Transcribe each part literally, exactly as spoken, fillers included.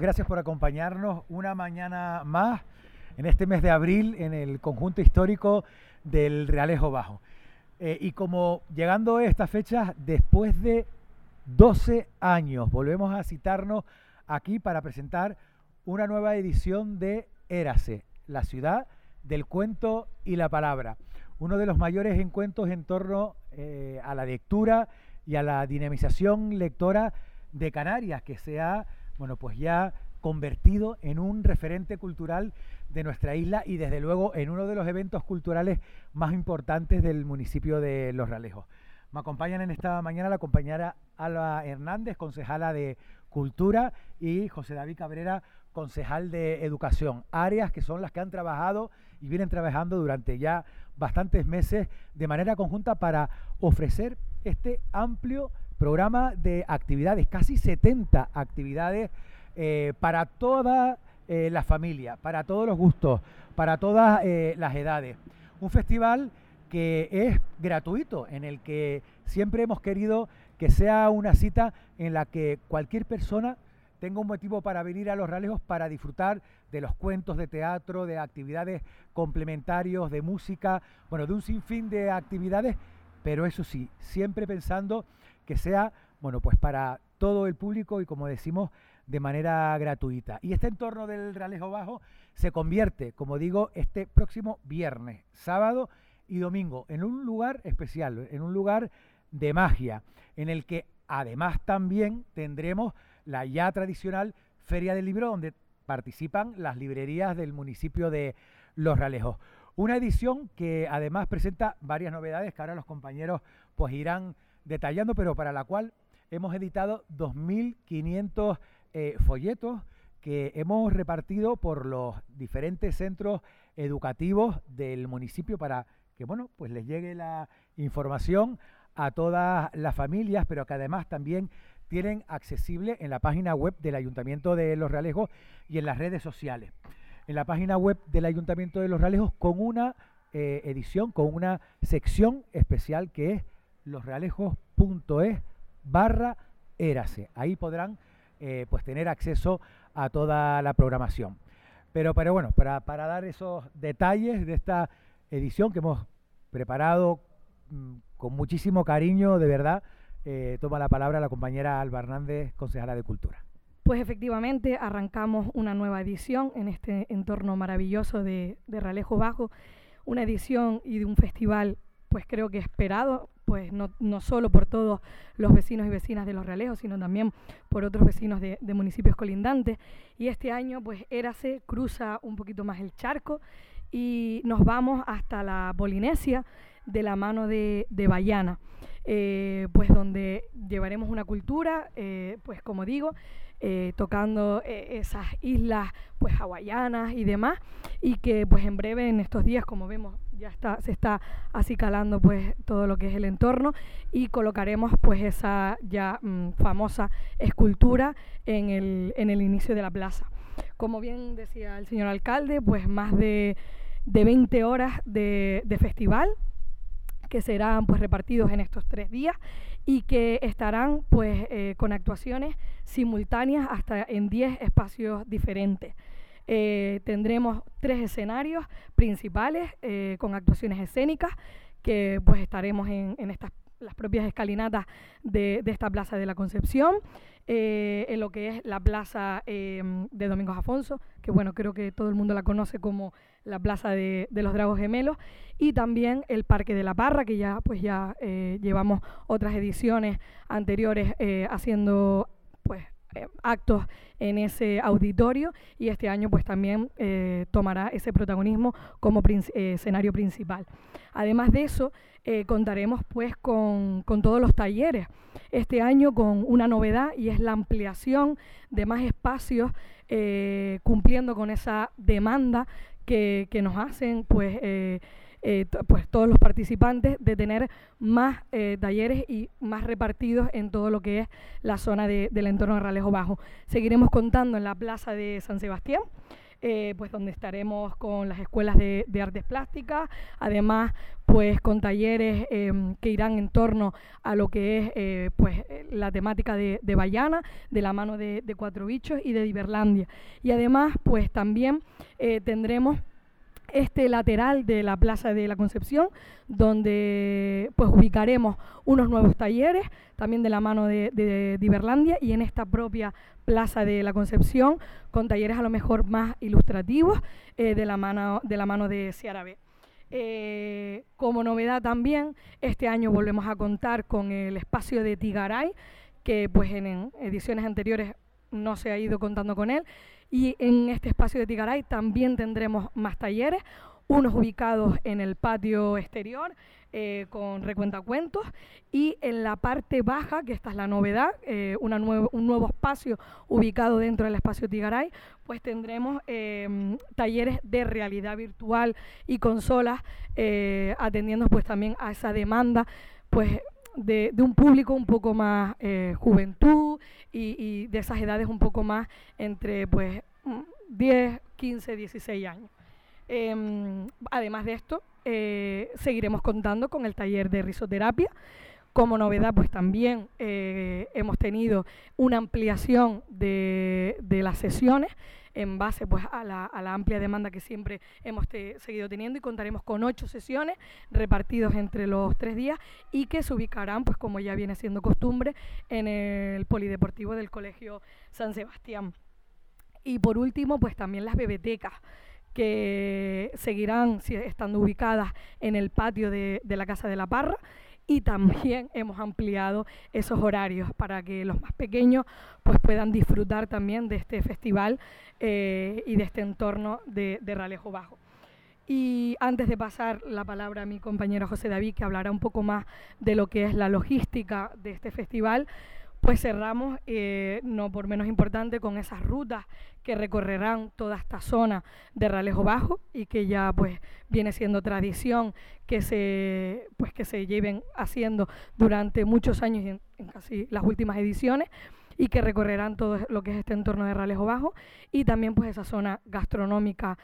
gracias por acompañarnos una mañana más en este mes de abril en el conjunto histórico del Realejo Bajo. Eh, y como llegando a esta fecha, después de doce años, volvemos a citarnos aquí para presentar una nueva edición de Érase, la ciudad del cuento y la palabra. Uno de los mayores encuentros en torno eh, a la lectura y a la dinamización lectora de Canarias, que se ha, bueno, pues ya convertido en un referente cultural de nuestra isla y desde luego en uno de los eventos culturales más importantes del municipio de Los Realejos. Me acompañan en esta mañana la compañera Alba Hernández, concejala de Cultura, y José David Cabrera, concejal de Educación, áreas que son las que han trabajado y vienen trabajando durante ya bastantes meses de manera conjunta para ofrecer este amplio programa de actividades, casi setenta actividades eh, para toda eh, la familia, para todos los gustos, para todas eh, las edades. Un festival que es gratuito, en el que siempre hemos querido que sea una cita en la que cualquier persona tenga un motivo para venir a Los Realejos para disfrutar de los cuentos de teatro, de actividades complementarios, de música, bueno, de un sinfín de actividades, pero eso sí, siempre pensando que sea, bueno, pues para todo el público y, como decimos, de manera gratuita. Y este entorno del Realejo Bajo se convierte, como digo, este próximo viernes, sábado y domingo, en un lugar especial, en un lugar de magia, en el que además también tendremos la ya tradicional Feria del Libro, donde participan las librerías del municipio de Los Realejos. Una edición que además presenta varias novedades que ahora los compañeros pues irán detallando, pero para la cual hemos editado dos mil quinientos eh, folletos que hemos repartido por los diferentes centros educativos del municipio para que, bueno, pues les llegue la información a todas las familias, pero que además también tienen accesible en la página web del Ayuntamiento de Los Realejos y en las redes sociales. En la página web del Ayuntamiento de Los Realejos con una eh, edición, con una sección especial que es losrealejos.es barra Érase. Ahí podrán eh, pues tener acceso a toda la programación. Pero, pero bueno, para, para dar esos detalles de esta edición que hemos preparado mmm, con muchísimo cariño, de verdad, eh, toma la palabra la compañera Alba Hernández, concejala de Cultura. Pues efectivamente arrancamos una nueva edición en este entorno maravilloso de, de Realejo Bajo, una edición y de un festival pues creo que esperado, pues no, no solo por todos los vecinos y vecinas de Los Realejos, sino también por otros vecinos de, de municipios colindantes. Y este año pues Érase cruza un poquito más el charco y nos vamos hasta la Polinesia de la mano de, de Bayana, eh, pues donde llevaremos una cultura, eh, pues como digo, Eh, tocando eh, esas islas pues hawaianas y demás, y que pues en breve, en estos días, como vemos, ya está, se está acicalando pues todo lo que es el entorno, y colocaremos pues esa ya mmm, famosa escultura en el, en el inicio de la plaza. Como bien decía el señor alcalde, pues más de, de veinte horas de, de festival que serán pues repartidos en estos tres días y que estarán pues eh, con actuaciones simultáneas hasta en diez espacios diferentes. Eh, tendremos tres escenarios principales eh, con actuaciones escénicas que pues estaremos en, en estas las propias escalinatas de, de esta Plaza de la Concepción, eh, en lo que es la Plaza eh, de Domingos Afonso, que bueno, creo que todo el mundo la conoce como la Plaza de, de los Dragos Gemelos, y también el Parque de la Parra, que ya pues ya eh, llevamos otras ediciones anteriores eh, haciendo pues eh, actos en ese auditorio, y este año pues también eh, tomará ese protagonismo como prin- eh, escenario principal. Además de eso, eh, contaremos pues con, con todos los talleres. Este año con una novedad, y es la ampliación de más espacios eh, cumpliendo con esa demanda que, que nos hacen pues eh, Eh, pues todos los participantes, de tener más eh, talleres y más repartidos en todo lo que es la zona de, del entorno de Realejo Bajo. Seguiremos contando en la Plaza de San Sebastián, eh, pues donde estaremos con las escuelas de, de artes plásticas, además pues con talleres eh, que irán en torno a lo que es eh, pues la temática de, de Bayana, de la mano de, de Cuatro Bichos y de Diverlandia. Y además pues también eh, tendremos este lateral de la Plaza de la Concepción, donde pues ubicaremos unos nuevos talleres, también de la mano de, de Diverlandia, y en esta propia Plaza de la Concepción, con talleres a lo mejor más ilustrativos, eh, de, la mano, de la mano de Ciara B. Eh, como novedad también, este año volvemos a contar con el espacio de Tigaray, que pues en, en ediciones anteriores no se ha ido contando con él, y en este espacio de Tigaray también tendremos más talleres, unos ubicados en el patio exterior eh, con recuentacuentos, y en la parte baja, que esta es la novedad, eh, una nuevo, un nuevo espacio ubicado dentro del espacio Tigaray, pues tendremos eh, talleres de realidad virtual y consolas, eh, atendiendo pues también a esa demanda pues de, de un público un poco más eh, juventud y, y de esas edades un poco más entre pues diez, quince, dieciséis años. Eh, además de esto, eh, seguiremos contando con el taller de risoterapia. Como novedad, pues también eh, hemos tenido una ampliación de, de las sesiones en base pues, a, la, a la amplia demanda que siempre hemos te, seguido teniendo, y contaremos con ocho sesiones repartidos entre los tres días y que se ubicarán, pues como ya viene siendo costumbre, en el Polideportivo del Colegio San Sebastián. Y por último, pues también las bebetecas, que seguirán estando ubicadas en el patio de, de la Casa de la Parra, y también hemos ampliado esos horarios para que los más pequeños pues puedan disfrutar también de este festival eh, y de este entorno de, de Realejo Bajo. Y antes de pasar la palabra a mi compañero José David, que hablará un poco más de lo que es la logística de este festival, pues cerramos, eh, no por menos importante, con esas rutas que recorrerán toda esta zona de Realejo Bajo y que ya pues viene siendo tradición que se, pues, que se lleven haciendo durante muchos años y en, en casi las últimas ediciones, y que recorrerán todo lo que es este entorno de Realejo Bajo, y también pues esa zona gastronómica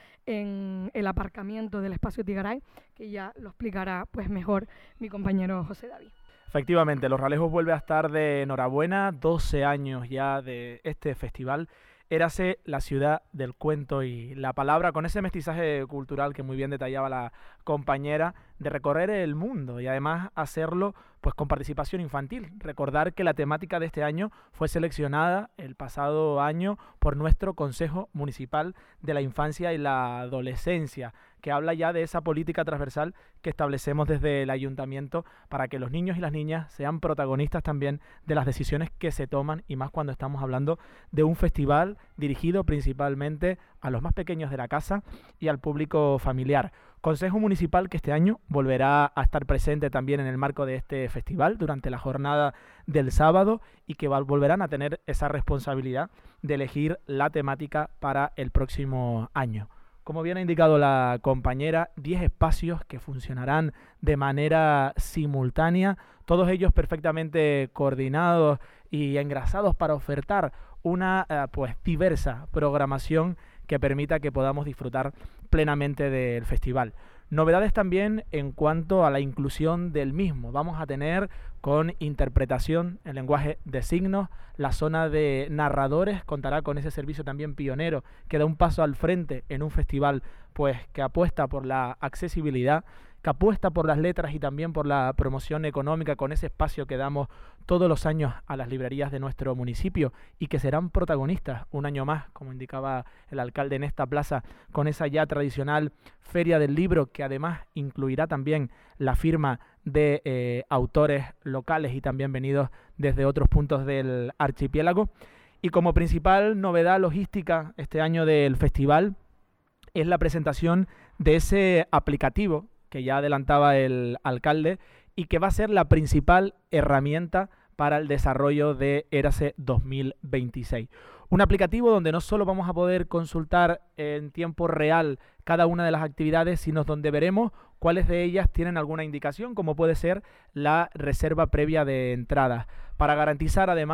en el aparcamiento del espacio Tigaray, que ya lo explicará pues mejor mi compañero José David. Efectivamente, Los Realejos vuelve a estar de enhorabuena, doce años ya de este festival. Érase la ciudad del cuento y la palabra, con ese mestizaje cultural que muy bien detallaba la compañera, de recorrer el mundo y además hacerlo pues con participación infantil. Recordar que la temática de este año fue seleccionada el pasado año por nuestro Consejo Municipal de la Infancia y la Adolescencia, que habla ya de esa política transversal que establecemos desde el ayuntamiento para que los niños y las niñas sean protagonistas también de las decisiones que se toman, y más cuando estamos hablando de un festival dirigido principalmente a los más pequeños de la casa y al público familiar. Consejo Municipal que este año volverá a estar presente también en el marco de este festival durante la jornada del sábado, y que volverán a tener esa responsabilidad de elegir la temática para el próximo año. Como bien ha indicado la compañera, diez espacios que funcionarán de manera simultánea, todos ellos perfectamente coordinados y engrasados para ofertar una eh, pues diversa programación que permita que podamos disfrutar plenamente del festival. Novedades también en cuanto a la inclusión del mismo. Vamos a tener con interpretación en lenguaje de signos. La zona de narradores contará con ese servicio también pionero que da un paso al frente en un festival pues que apuesta por la accesibilidad, que apuesta por las letras y también por la promoción económica, con ese espacio que damos todos los años a las librerías de nuestro municipio y que serán protagonistas un año más, como indicaba el alcalde, en esta plaza, con esa ya tradicional Feria del Libro, que además incluirá también la firma de eh, autores locales y también venidos desde otros puntos del archipiélago. Y como principal novedad logística este año del festival es la presentación de ese aplicativo que ya adelantaba el alcalde y que va a ser la principal herramienta para el desarrollo de Érase dos mil veintiséis. Un aplicativo donde no solo vamos a poder consultar en tiempo real cada una de las actividades, sino donde veremos cuáles de ellas tienen alguna indicación, como puede ser la reserva previa de entradas, para garantizar además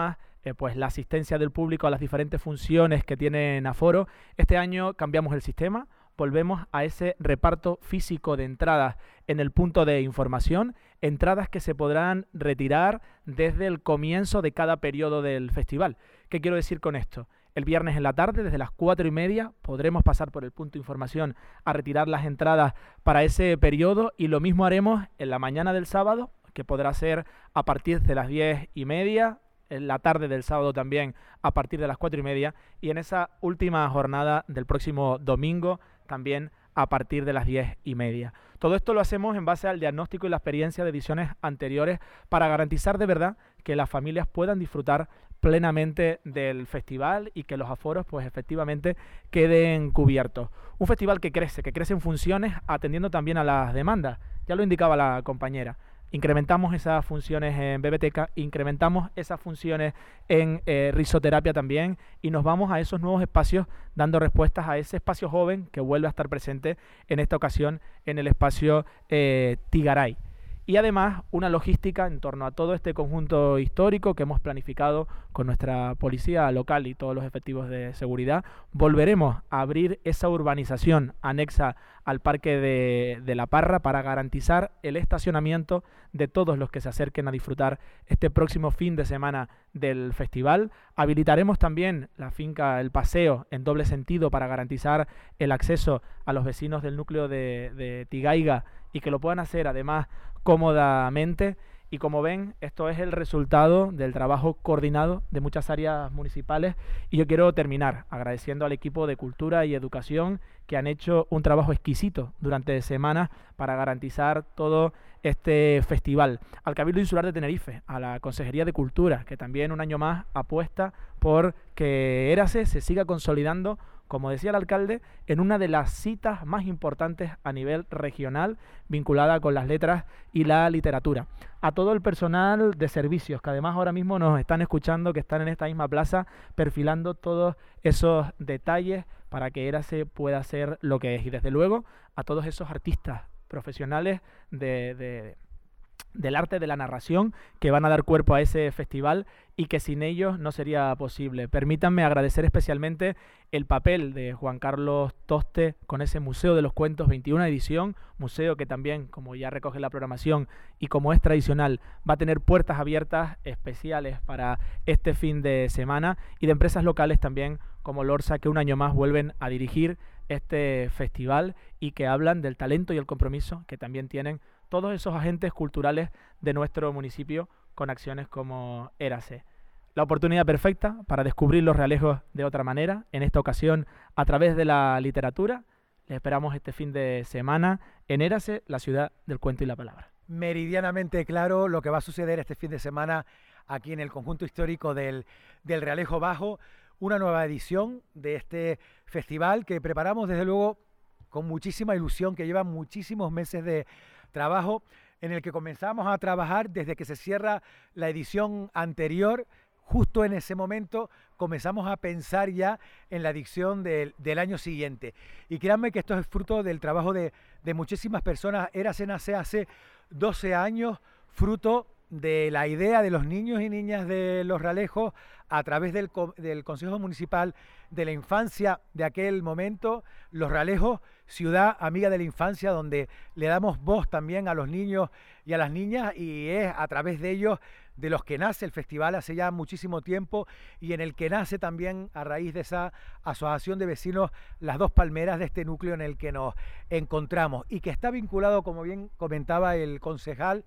eh, pues la asistencia del público a las diferentes funciones que tienen aforo. Este año cambiamos el sistema, volvemos a ese reparto físico de entradas en el punto de información, entradas que se podrán retirar desde el comienzo de cada periodo del festival. ¿Qué quiero decir con esto? El viernes en la tarde, desde las cuatro y media, podremos pasar por el punto de información a retirar las entradas para ese periodo, y lo mismo haremos en la mañana del sábado, que podrá ser a partir de las diez y media, en la tarde del sábado también a partir de las cuatro y media, y en esa última jornada del próximo domingo también a partir de las diez y media. Todo esto lo hacemos en base al diagnóstico y la experiencia de ediciones anteriores para garantizar de verdad que las familias puedan disfrutar plenamente del festival y que los aforos pues efectivamente queden cubiertos. Un festival que crece, que crece en funciones atendiendo también a las demandas. Ya lo indicaba la compañera. Incrementamos esas funciones en bebeteca, incrementamos esas funciones en eh, risoterapia también, y nos vamos a esos nuevos espacios dando respuestas a ese espacio joven que vuelve a estar presente en esta ocasión en el espacio eh, Tigaray. Y además una logística en torno a todo este conjunto histórico que hemos planificado con nuestra policía local y todos los efectivos de seguridad. Volveremos a abrir esa urbanización anexa al Parque de, de la Parra para garantizar el estacionamiento de todos los que se acerquen a disfrutar este próximo fin de semana del festival. Habilitaremos también la finca El Paseo en doble sentido para garantizar el acceso a los vecinos del núcleo de, de Tigaiga y que lo puedan hacer además cómodamente. Y como ven, esto es el resultado del trabajo coordinado de muchas áreas municipales, y yo quiero terminar agradeciendo al equipo de Cultura y Educación que han hecho un trabajo exquisito durante semanas para garantizar todo este festival, al Cabildo Insular de Tenerife, a la Consejería de Cultura, que también un año más apuesta por que Érase se siga consolidando, como decía el alcalde, en una de las citas más importantes a nivel regional vinculada con las letras y la literatura. A todo el personal de servicios que además ahora mismo nos están escuchando, que están en esta misma plaza perfilando todos esos detalles para que Érase pueda ser lo que es. Y desde luego a todos esos artistas profesionales de... de del arte de la narración que van a dar cuerpo a ese festival y que sin ellos no sería posible. Permítanme agradecer especialmente el papel de Juan Carlos Toste con ese Museo de los Cuentos veintiuna edición, museo que también, como ya recoge la programación y como es tradicional, va a tener puertas abiertas especiales para este fin de semana, y de empresas locales también como Lorsa, que un año más vuelven a dirigir este festival y que hablan del talento y el compromiso que también tienen todos esos agentes culturales de nuestro municipio con acciones como Érase. La oportunidad perfecta para descubrir los realejos de otra manera, en esta ocasión a través de la literatura. Les esperamos este fin de semana en Érase, la ciudad del cuento y la palabra. Meridianamente claro lo que va a suceder este fin de semana aquí en el conjunto histórico del, del Realejo Bajo, una nueva edición de este festival que preparamos desde luego con muchísima ilusión, que lleva muchísimos meses de trabajo, en el que comenzamos a trabajar desde que se cierra la edición anterior. Justo en ese momento comenzamos a pensar ya en la edición del, del año siguiente. Y créanme que esto es fruto del trabajo de, de muchísimas personas. Érase nace hace doce años, fruto de la idea de los niños y niñas de Los Realejos a través del, del Consejo Municipal de la Infancia de aquel momento. Los Realejos, ciudad amiga de la infancia, donde le damos voz también a los niños y a las niñas, y es a través de ellos de los que nace el festival hace ya muchísimo tiempo, y en el que nace también a raíz de esa asociación de vecinos Las Dos Palmeras, de este núcleo en el que nos encontramos y que está vinculado, como bien comentaba el concejal,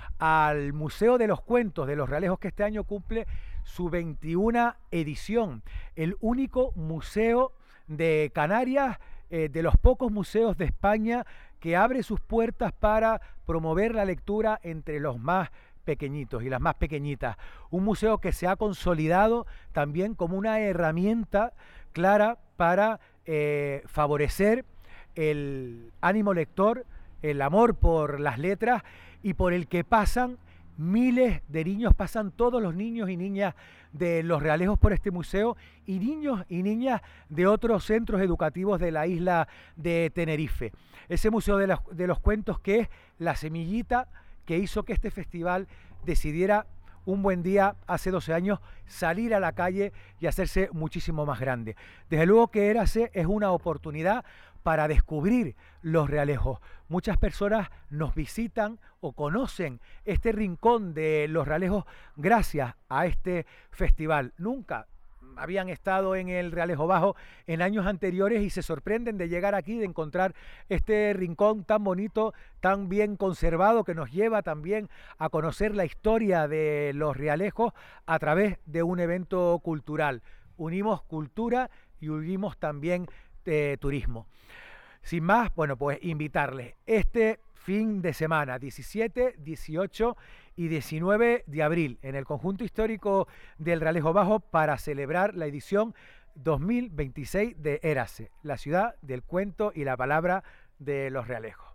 al Museo de los Cuentos de Los Realejos, que este año cumple su veintiuna edición, el único museo de Canarias, eh, de los pocos museos de España que abre sus puertas para promover la lectura entre los más pequeñitos y las más pequeñitas. Un museo que se ha consolidado también como una herramienta clara para eh, favorecer el ánimo lector, el amor por las letras, y por el que pasan miles de niños, pasan todos los niños y niñas de Los Realejos por este museo, y niños y niñas de otros centros educativos de la isla de Tenerife. Ese Museo de los, de los Cuentos que es la semillita que hizo que este festival decidiera un buen día hace doce años salir a la calle y hacerse muchísimo más grande. Desde luego que Érase es una oportunidad para descubrir los realejos. Muchas personas nos visitan o conocen este rincón de los realejos gracias a este festival. Nunca habían estado en el Realejo Bajo en años anteriores y se sorprenden de llegar aquí, de encontrar este rincón tan bonito, tan bien conservado, que nos lleva también a conocer la historia de los realejos a través de un evento cultural. Unimos cultura y unimos también eh, turismo. Sin más, bueno, pues invitarles este fin de semana, diecisiete, dieciocho y diecinueve de abril, en el conjunto histórico del Realejo Bajo, para celebrar la edición dos mil veintiséis de Érase, la ciudad del cuento y la palabra de los realejos.